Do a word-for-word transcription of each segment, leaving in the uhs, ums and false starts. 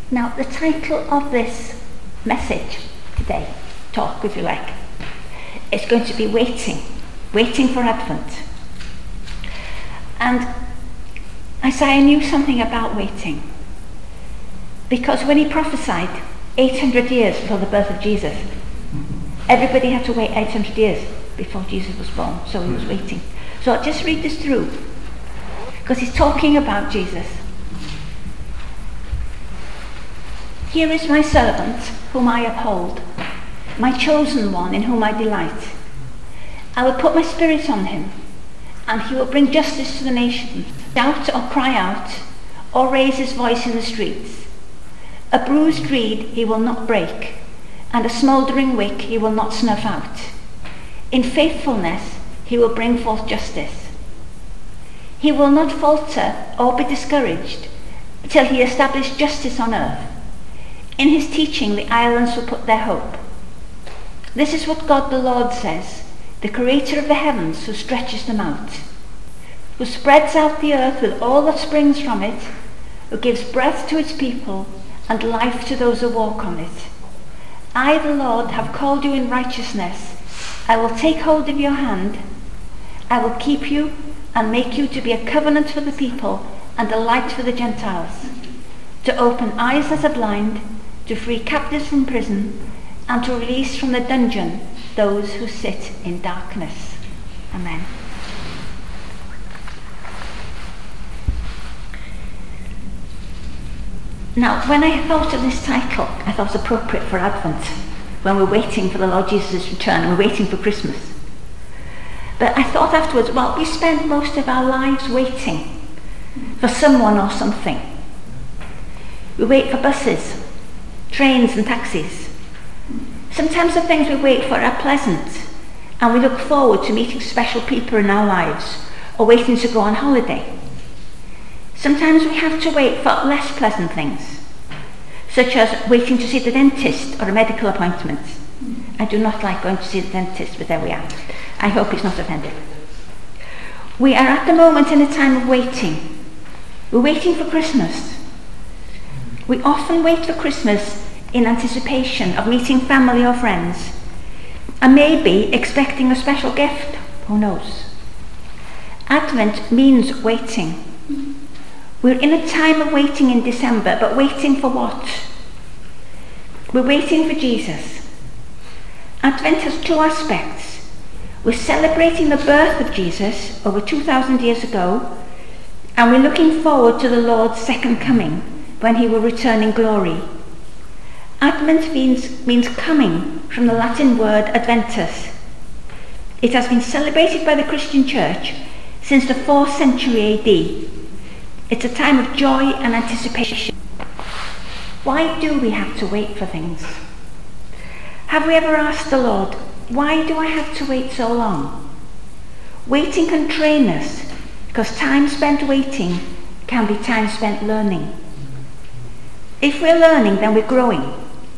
Now, the title of this message today, talk if you like, is going to be Waiting, Waiting for Advent. And Isaiah knew something about waiting, because when he prophesied eight hundred years before the birth of Jesus, everybody had to wait eight hundred years before Jesus was born, so he was waiting. So I'll just read this through, because he's talking about Jesus. Here is my servant, whom I uphold, my chosen one, in whom I delight. I will put my spirit on him, and he will bring justice to the nations. Shout or cry out, or raise his voice in the streets. A bruised reed he will not break, and a smouldering wick he will not snuff out. In faithfulness he will bring forth justice. He will not falter or be discouraged till he establish justice on earth. In his teaching the islands will put their hope. This is what God the Lord says, the creator of the heavens, who stretches them out, who spreads out the earth with all that springs from it, who gives breath to its people and life to those who walk on it. I, the Lord, have called you in righteousness. I will take hold of your hand. I will keep you and make you to be a covenant for the people and a light for the Gentiles, to open eyes that are blind, to free captives from prison, and to release from the dungeon those who sit in darkness. Amen. Now, when I thought of this title, I thought it was appropriate for Advent, when we're waiting for the Lord Jesus' return and we're waiting for Christmas. But I thought afterwards, well, we spend most of our lives waiting for someone or something. We wait for buses, trains and taxis. Sometimes the things we wait for are pleasant, and we look forward to meeting special people in our lives or waiting to go on holiday. Sometimes we have to wait for less pleasant things, such as waiting to see the dentist or a medical appointment. I do not like going to see the dentist, but there we are. I hope he's not offended. We are at the moment in a time of waiting. We're waiting for Christmas. We often wait for Christmas in anticipation of meeting family or friends, and maybe expecting a special gift. Who knows? Advent means waiting. We're in a time of waiting in December, but waiting for what? We're waiting for Jesus. Advent has two aspects. We're celebrating the birth of Jesus over two thousand years ago, and we're looking forward to the Lord's second coming, when he will return in glory. Advent means, means coming, from the Latin word adventus. It has been celebrated by the Christian Church since the fourth century A D. It's a time of joy and anticipation. Why do we have to wait for things? Have we ever asked the Lord, why do I have to wait so long? Waiting can train us, because time spent waiting can be time spent learning. If we're learning, then we're growing.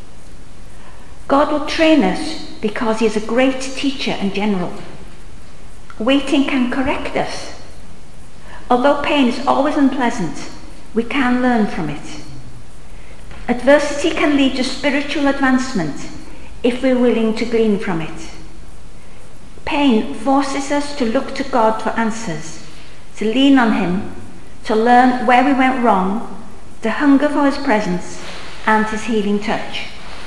God will train us because he is a great teacher and general. Waiting can correct us. Although pain is always unpleasant, we can learn from it. Adversity can lead to spiritual advancement if we're willing to glean from it. Pain forces us to look to God for answers, to lean on him, to learn where we went wrong, to hunger for his presence and his healing touch.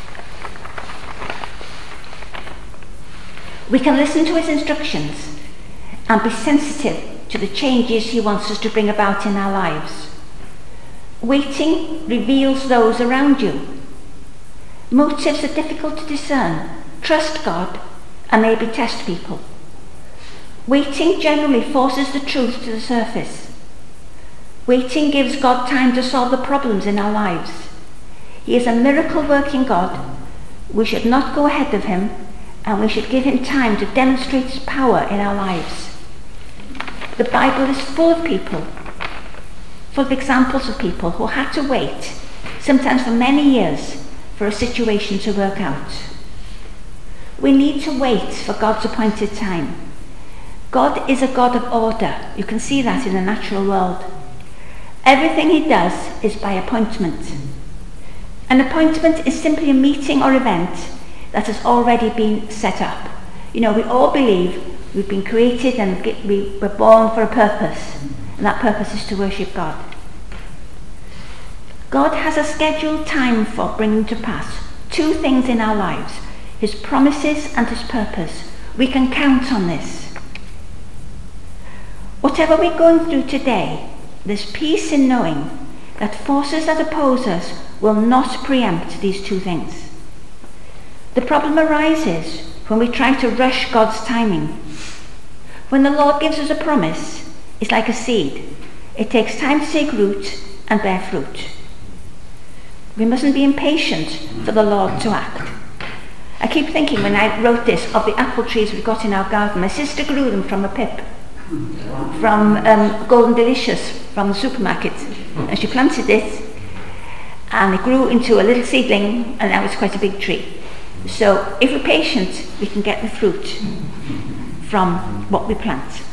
We can listen to his instructions and be sensitive to the changes he wants us to bring about in our lives. Waiting reveals those around you. Motives are difficult to discern. Trust God and maybe test people. Waiting generally forces the truth to the surface. Waiting gives God time to solve the problems in our lives. He is a miracle-working God. We should not go ahead of him, and we should give him time to demonstrate his power in our lives. The Bible is full of people, full of examples of people who had to wait, sometimes for many years, for a situation to work out. We need to wait for God's appointed time. God is a God of order. You can see that in the natural world. Everything he does is by appointment. An appointment is simply a meeting or event that has already been set up. You know, we all believe we've been created and we were born for a purpose, and that purpose is to worship God. God has a scheduled time for bringing to pass two things in our lives, his promises and his purpose. We can count on this. Whatever we're going through today, there's peace in knowing that forces that oppose us will not preempt these two things. The problem arises when we try to rush God's timing. When the Lord gives us a promise, it's like a seed. It takes time to take root and bear fruit. We mustn't be impatient for the Lord to act. I keep thinking when I wrote this of the apple trees we've got in our garden. My sister grew them from a pip, from um, Golden Delicious from the supermarket. And she planted it, and it grew into a little seedling, and now it's quite a big tree. So if we're patient, we can get the fruit from what we plant.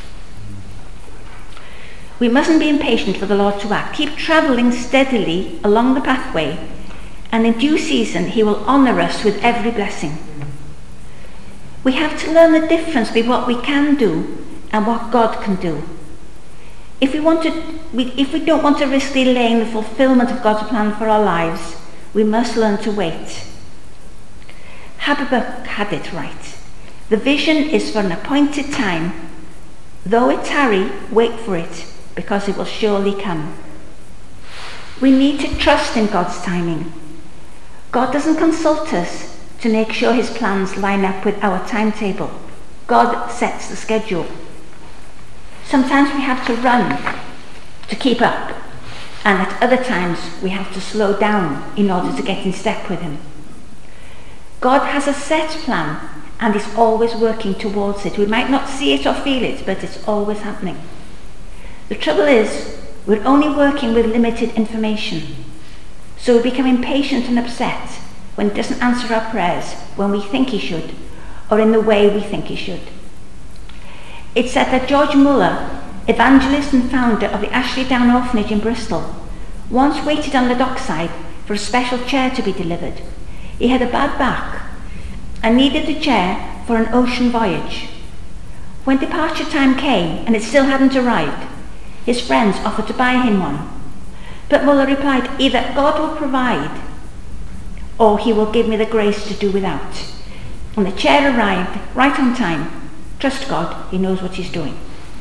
We mustn't be impatient for the Lord to act. Keep travelling steadily along the pathway, and in due season he will honour us with every blessing. We have to learn the difference between what we can do and what God can do. If we, want to, we, if we don't want to risk delaying the fulfilment of God's plan for our lives, we must learn to wait. Habakkuk had it right. The vision is for an appointed time. Though it tarry, wait for it, because it will surely come. We need to trust in God's timing. God doesn't consult us to make sure his plans line up with our timetable. God sets the schedule. Sometimes we have to run to keep up, and at other times we have to slow down in order to get in step with him. God has a set plan and is always working towards it. We might not see it or feel it, but it's always happening. The trouble is, we're only working with limited information. So we become impatient and upset when he doesn't answer our prayers when we think he should, or in the way we think he should. It's said that George Muller, evangelist and founder of the Ashley Down Orphanage in Bristol, once waited on the dockside for a special chair to be delivered. He had a bad back and needed the chair for an ocean voyage. When departure time came and it still hadn't arrived, his friends offered to buy him one. But Muller replied, either God will provide or he will give me the grace to do without. And the chair arrived right on time. Trust God, he knows what he's doing.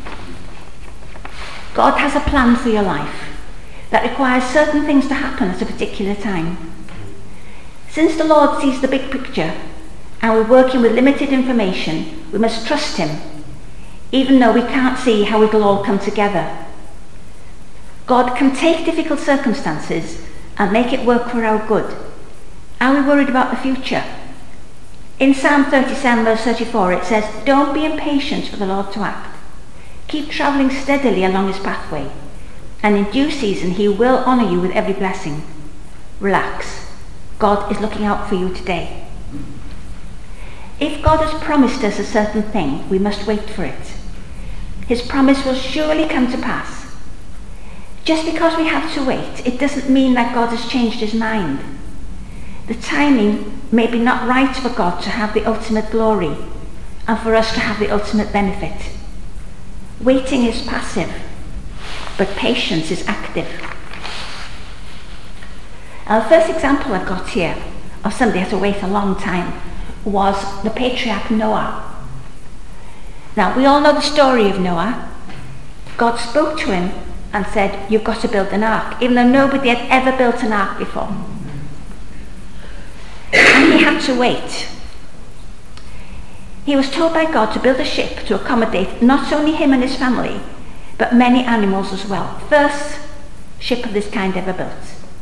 God has a plan for your life that requires certain things to happen at a particular time. Since the Lord sees the big picture and we're working with limited information, we must trust him, even though we can't see how it'll all come together. God can take difficult circumstances and make it work for our good. Are we worried about the future? In Psalm thirty-seven verse thirty-four it says, don't be impatient for the Lord to act. Keep travelling steadily along his pathway, and in due season he will honour you with every blessing. Relax. God is looking out for you today. If God has promised us a certain thing, we must wait for it. His promise will surely come to pass. Just because we have to wait, it doesn't mean that God has changed his mind. The timing may be not right for God to have the ultimate glory and for us to have the ultimate benefit. Waiting is passive, but patience is active. Now, the first example I've got here of somebody who had to wait a long time was the patriarch Noah. Now, we all know the story of Noah. God spoke to him and said, you've got to build an ark, even though nobody had ever built an ark before. And he had to wait. He was told by God to build a ship to accommodate not only him and his family, but many animals as well. First ship of this kind ever built.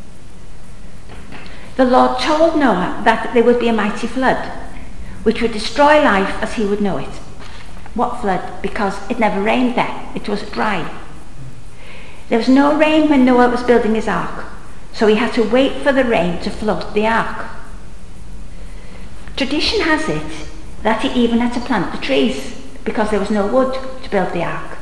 The Lord told Noah that there would be a mighty flood, which would destroy life as he would know it. What flood? Because it never rained there. It was dry. There was no rain when Noah was building his ark, so he had to wait for the rain to float the ark. Tradition has it that he even had to plant the trees because there was no wood to build the ark.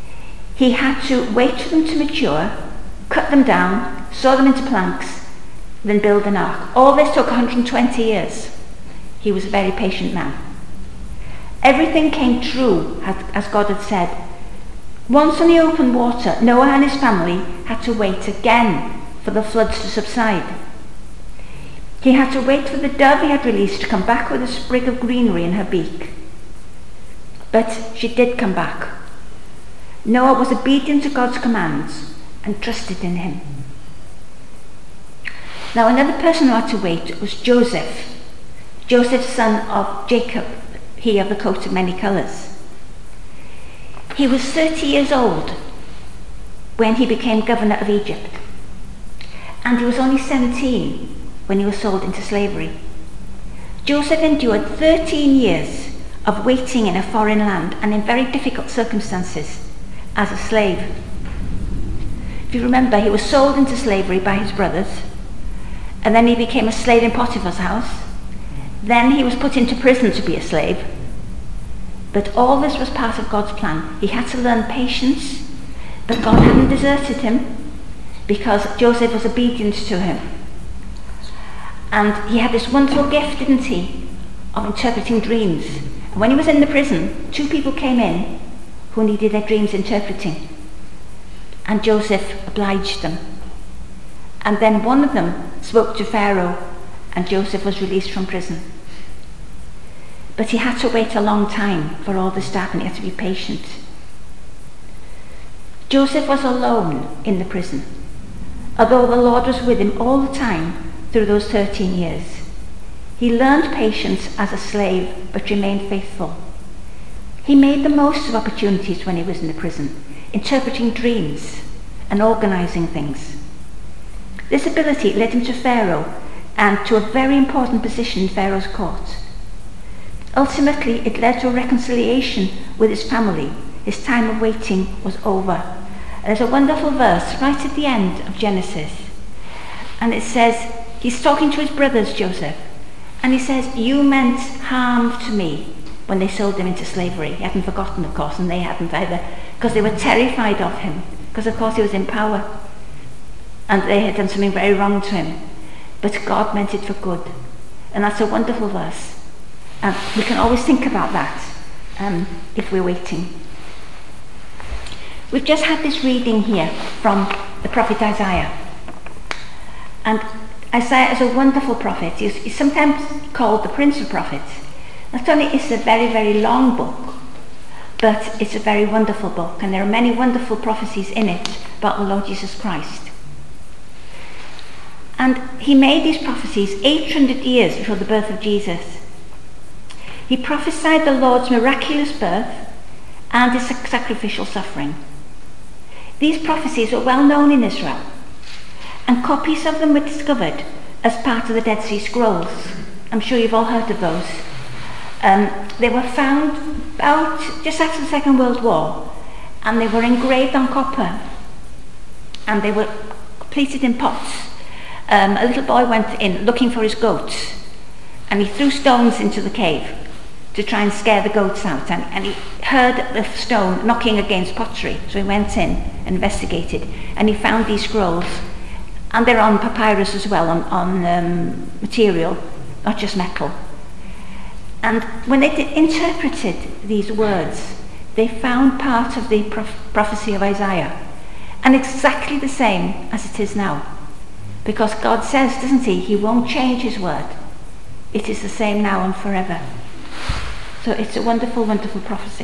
He had to wait for them to mature, cut them down, saw them into planks, then build an ark. All this took one hundred twenty years. He was a very patient man. Everything came true as God had said. Once on the open water, Noah and his family had to wait again for the floods to subside. He had to wait for the dove he had released to come back with a sprig of greenery in her beak. But she did come back. Noah was obedient to God's commands and trusted in him. Now another person who had to wait was Joseph. Joseph, son of Jacob, he of the coat of many colours. He was thirty years old when he became governor of Egypt. And he was only seventeen when he was sold into slavery. Joseph endured thirteen years of waiting in a foreign land and in very difficult circumstances as a slave. If you remember, he was sold into slavery by his brothers, and then he became a slave in Potiphar's house. Then he was put into prison to be a slave. But all this was part of God's plan. He had to learn patience, but God hadn't deserted him because Joseph was obedient to him. And he had this wonderful gift, didn't he, of interpreting dreams. And when he was in the prison, two people came in who needed their dreams interpreting. And Joseph obliged them. And then one of them spoke to Pharaoh, and Joseph was released from prison. But he had to wait a long time for all this to happen. He had to be patient. Joseph was alone in the prison, although the Lord was with him all the time through those thirteen years. He learned patience as a slave, but remained faithful. He made the most of opportunities when he was in the prison, interpreting dreams and organising things. This ability led him to Pharaoh and to a very important position in Pharaoh's court. Ultimately, it led to a reconciliation with his family. His time of waiting was over. And there's a wonderful verse right at the end of Genesis. And it says, he's talking to his brothers, Joseph, and he says, you meant harm to me when they sold him into slavery. He hadn't forgotten, of course, and they hadn't either, because they were terrified of him, because of course he was in power, and they had done something very wrong to him. But God meant it for good. And that's a wonderful verse. And we can always think about that um, if we're waiting. We've just had this reading here from the prophet Isaiah. And Isaiah is a wonderful prophet. He's, he's sometimes called the Prince of Prophets. Not only is it a very, very long book, but it's a very wonderful book. And there are many wonderful prophecies in it about the Lord Jesus Christ. And he made these prophecies eight hundred years before the birth of Jesus. He prophesied the Lord's miraculous birth and his sacrificial suffering. These prophecies were well known in Israel, and copies of them were discovered as part of the Dead Sea Scrolls. I'm sure you've all heard of those. Um, they were found about just after the Second World War, and they were engraved on copper, and they were plated in pots. Um, a little boy went in looking for his goats, and he threw stones into the cave to try and scare the goats out, and, and he heard the stone knocking against pottery, so he went in and investigated, and he found these scrolls, and they're on papyrus as well, on, on um, material, not just metal. And when they did, interpreted these words, they found part of the prof- prophecy of Isaiah, and exactly the same as it is now, because God says, doesn't he, he won't change his word. It is the same now and forever. So it's a wonderful, wonderful prophecy.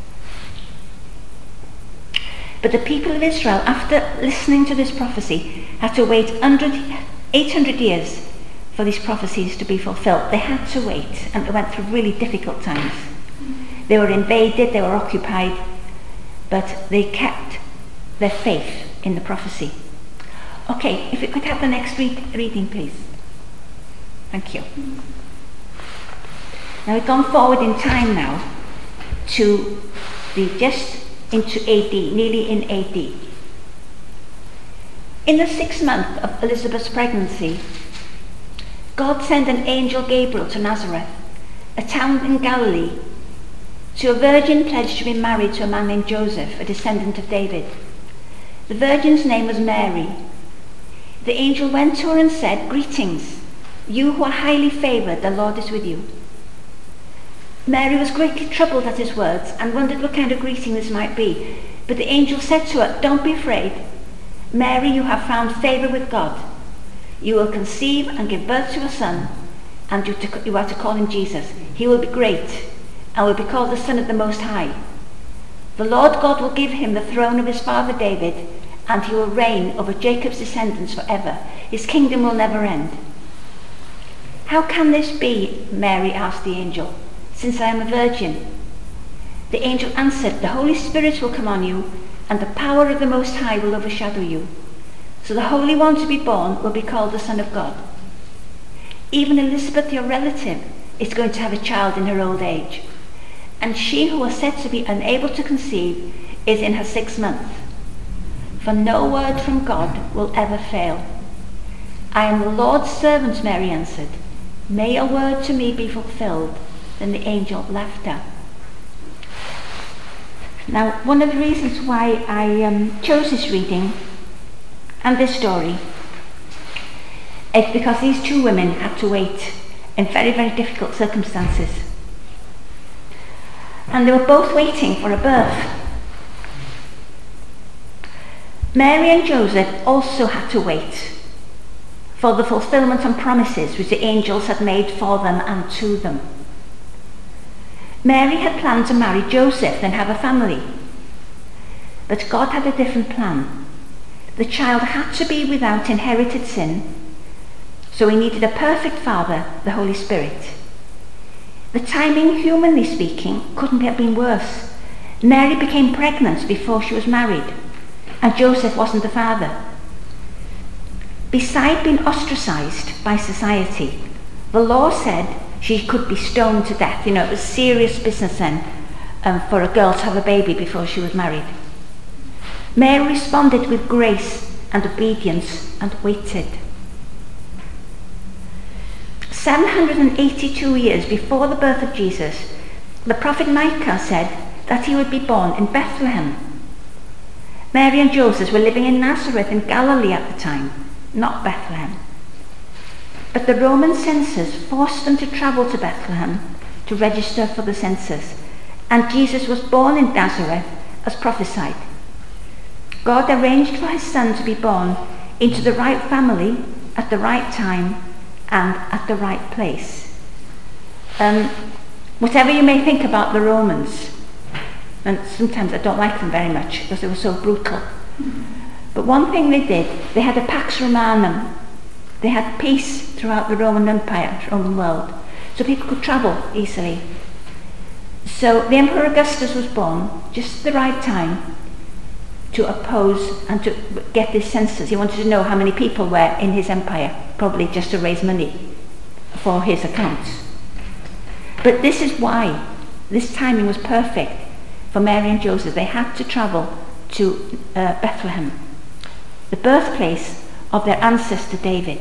But the people of Israel, after listening to this prophecy, had to wait eight hundred years for these prophecies to be fulfilled. They had to wait, and they went through really difficult times. They were invaded, they were occupied, but they kept their faith in the prophecy. Okay, if we could have the next read, reading, please. Thank you. Now we've gone forward in time now to the just into A D, nearly in A D. In the sixth month of Elizabeth's pregnancy, God sent an angel Gabriel to Nazareth, a town in Galilee, to a virgin pledged to be married to a man named Joseph, a descendant of David. The virgin's name was Mary. the angel went to her and said, "Greetings, you who are highly favoured, the Lord is with you." Mary was greatly troubled at his words and wondered what kind of greeting this might be. But the angel said to her, "Don't be afraid. Mary, you have found favour with God. You will conceive and give birth to a son, and you, to, you are to call him Jesus. He will be great and will be called the Son of the Most High. The Lord God will give him the throne of his father David, and he will reign over Jacob's descendants forever. His kingdom will never end." "How can this be?" Mary asked the angel, "since I am a virgin?" The angel answered, "The Holy Spirit will come on you, and the power of the Most High will overshadow you. So the Holy One to be born will be called the Son of God. Even Elizabeth, your relative, is going to have a child in her old age, and she who was said to be unable to conceive is in her sixth month. For no word from God will ever fail. I am the Lord's servant," Mary answered. "May your word to me be fulfilled." Then the angel left her. Now, one of the reasons why I um, chose this reading and this story is because these two women had to wait in very, very difficult circumstances. And they were both waiting for a birth. Mary and Joseph also had to wait for the fulfillment and promises which the angels had made for them and to them. Mary had planned to marry Joseph and have a family. But God had a different plan. The child had to be without inherited sin, so he needed a perfect father, the Holy Spirit. The timing, humanly speaking, couldn't have been worse. Mary became pregnant before she was married, and Joseph wasn't the father. Beside being ostracized by society, the law said she could be stoned to death. You know, it was serious business then um, for a girl to have a baby before she was married. Mary responded with grace and obedience and waited. seven hundred eighty-two years before the birth of Jesus, the prophet Micah said that he would be born in Bethlehem. Mary and Joseph were living in Nazareth in Galilee at the time, not Bethlehem. But the Roman censors forced them to travel to Bethlehem to register for the census, and Jesus was born in Nazareth as prophesied. God arranged for his son to be born into the right family at the right time and at the right place. Um, whatever you may think about the Romans, and sometimes I don't like them very much because they were so brutal, but one thing they did, they had a Pax Romanum. They had peace throughout the Roman Empire, Roman world, so people could travel easily. So the Emperor Augustus was born just at the right time to oppose and to get this census. He wanted to know how many people were in his empire, probably just to raise money for his accounts. But this is why this timing was perfect for Mary and Joseph. They had to travel to uh, Bethlehem, the birthplace of their ancestor David.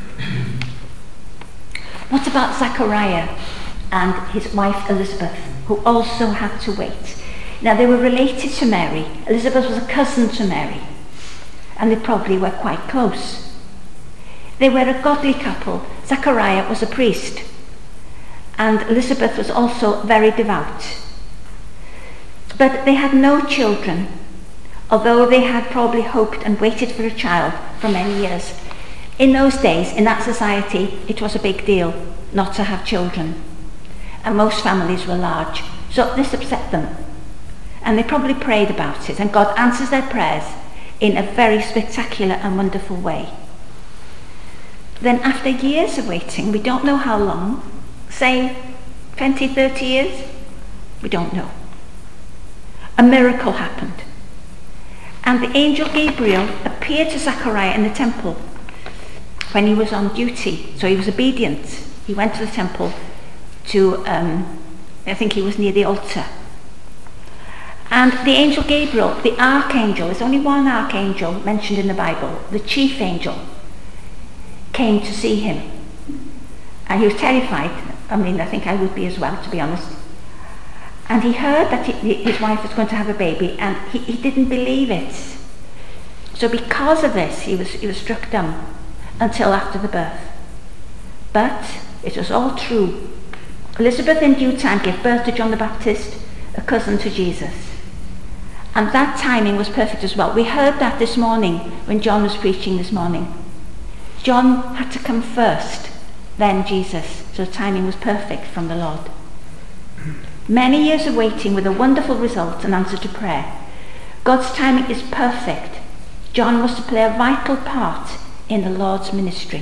What about Zachariah and his wife Elizabeth, who also had to wait? Now, they were related to Mary. Elizabeth was a cousin to Mary, and they probably were quite close. They were a godly couple. Zachariah was a priest, and Elizabeth was also very devout. But they had no children, although they had probably hoped and waited for a child for many years. In those days, in that society, it was a big deal not to have children, and most families were large, so this upset them. And they probably prayed about it, and God answers their prayers in a very spectacular and wonderful way. Then after years of waiting, we don't know how long, say twenty, thirty years, we don't know, a miracle happened. And the angel Gabriel appeared to Zachariah in the temple when he was on duty, so he was obedient. He went to the temple to, um, I think he was near the altar. And the angel Gabriel, the archangel, there's only one archangel mentioned in the Bible, the chief angel, came to see him. And he was terrified. I mean, I think I would be as well, to be honest. And he heard that he, his wife was going to have a baby, and he, he didn't believe it. So because of this, he was, he was struck dumb until after the birth. But it was all true. Elizabeth in due time gave birth to John the Baptist, a cousin to Jesus. And that timing was perfect as well. We heard that this morning when John was preaching this morning. John had to come first, then Jesus. So timing was perfect from the Lord. Many years of waiting with a wonderful result and answer to prayer. God's timing is perfect. John was to play a vital part in the Lord's ministry.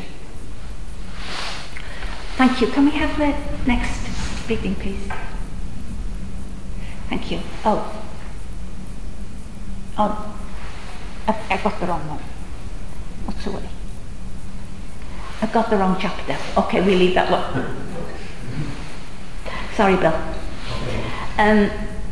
Thank you. Can we have the next reading, please? Thank you. Oh. Oh. I, I got the wrong one. What's the way? I got the wrong chapter. Okay, we leave that one. Sorry, Bill. Um,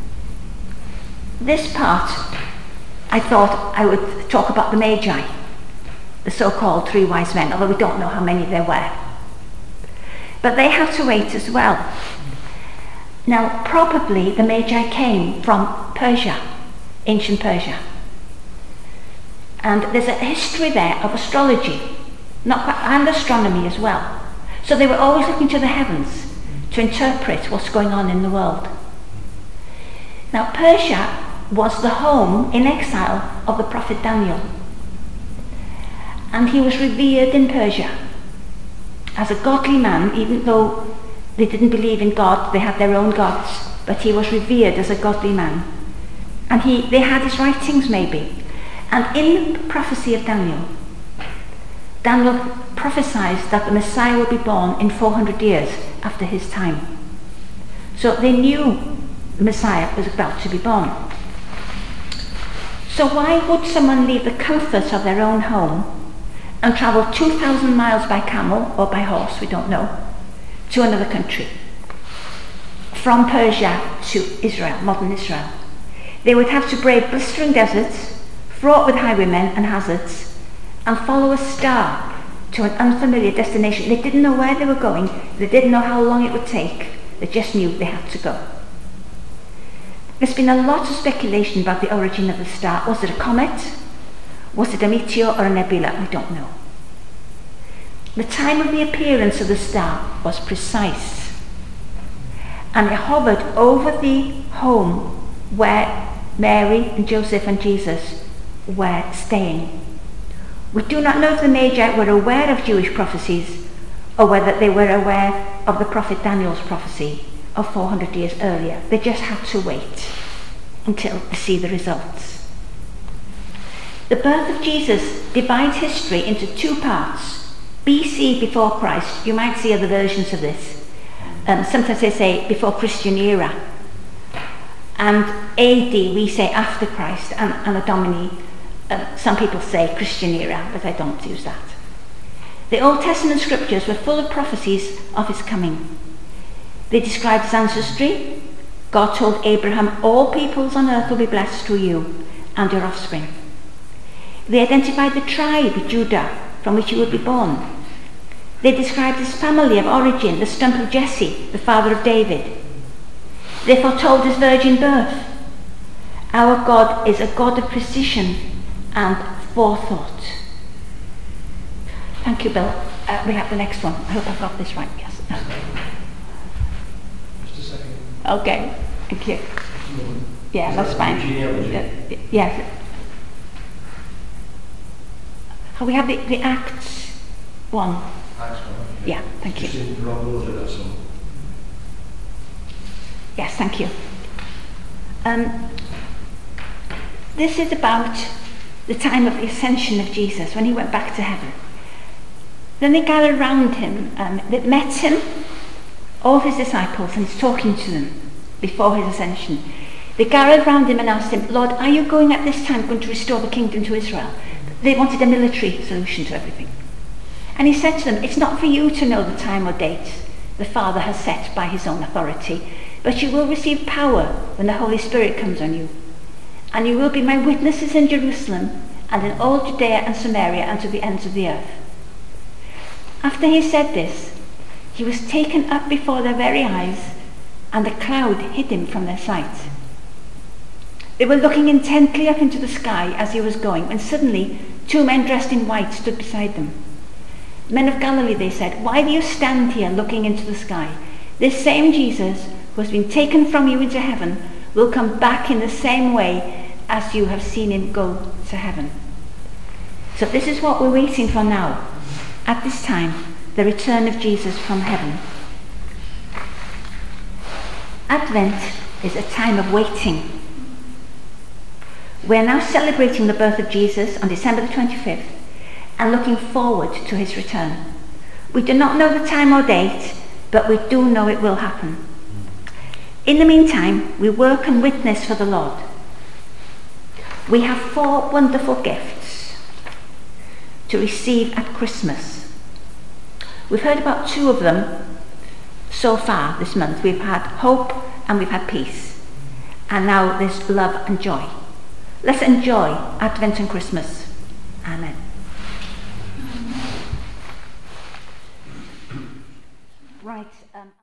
this part, I thought I would talk about the Magi, the so-called three wise men, although we don't know how many there were. But they had to wait as well. Now, probably the Magi came from Persia, ancient Persia. And there's a history there of astrology, not quite, and astronomy as well. So they were always looking to the heavens to interpret what's going on in the world. Now, Persia was the home in exile of the prophet Daniel. And he was revered in Persia as a godly man, even though they didn't believe in God, they had their own gods, but he was revered as a godly man. And he, they had his writings maybe. And in the prophecy of Daniel, Daniel prophesied that the Messiah would be born in four hundred years after his time. So they knew the Messiah was about to be born. So why would someone leave the comforts of their own home and travel two thousand miles by camel or by horse, we don't know, to another country? From Persia to Israel, modern Israel. They would have to brave blistering deserts, fraught with highwaymen and hazards, and follow a star to an unfamiliar destination. They didn't know where they were going, they didn't know how long it would take, they just knew they had to go. There's been a lot of speculation about the origin of the star. Was it a comet? Was it a meteor or a nebula? We don't know. The time of the appearance of the star was precise, and it hovered over the home where Mary and Joseph and Jesus were staying. We do not know if the Magi were aware of Jewish prophecies or whether they were aware of the prophet Daniel's prophecy of four hundred years earlier. They just had to wait until to see the results. The birth of Jesus divides history into two parts. B C, before Christ. You might see other versions of this. Um, sometimes they say before Christian era. And A D, we say after Christ, and Anno Domini, uh, some people say Christian era, but I don't use that. The Old Testament scriptures were full of prophecies of his coming. They described his ancestry. God told Abraham, all peoples on earth will be blessed through you and your offspring. They identified the tribe, Judah, from which he would be born. They described his family of origin, the stump of Jesse, the father of David. They foretold his virgin birth. Our God is a God of precision and forethought. Thank you, Bill. Uh, we have the next one. I hope I've got this right, yes. Just a second. Okay, thank you. Yeah, that's fine. Yeah, yes. Oh, we have the, the Acts one. Acts one. Yeah, thank you. Just in the wrong order, that's all. Yes, thank you. Um, this is about the time of the ascension of Jesus, when he went back to heaven. Then they gathered round him, um, they met him, all his disciples, and he's talking to them before his ascension. They gathered round him and asked him, Lord, are you going at this time going to restore the kingdom to Israel? They wanted a military solution to everything. And he said to them, it's not for you to know the time or date the Father has set by his own authority, but you will receive power when the Holy Spirit comes on you. And you will be my witnesses in Jerusalem and in all Judea and Samaria and to the ends of the earth. After he said this, he was taken up before their very eyes, and a cloud hid him from their sight. They were looking intently up into the sky as he was going, when suddenly two men dressed in white stood beside them. Men of Galilee, they said, why do you stand here looking into the sky? This same Jesus who has been taken from you into heaven will come back in the same way as you have seen him go to heaven. So this is what we're waiting for now. At this time, the return of Jesus from heaven. Advent is a time of waiting. We're now celebrating the birth of Jesus on December the twenty-fifth and looking forward to his return. We do not know the time or date, but we do know it will happen. In the meantime, we work and witness for the Lord. We have four wonderful gifts to receive at Christmas. We've heard about two of them so far this month. We've had hope and we've had peace. And now there's love and joy. Let's enjoy Advent and Christmas. Amen. Right. Um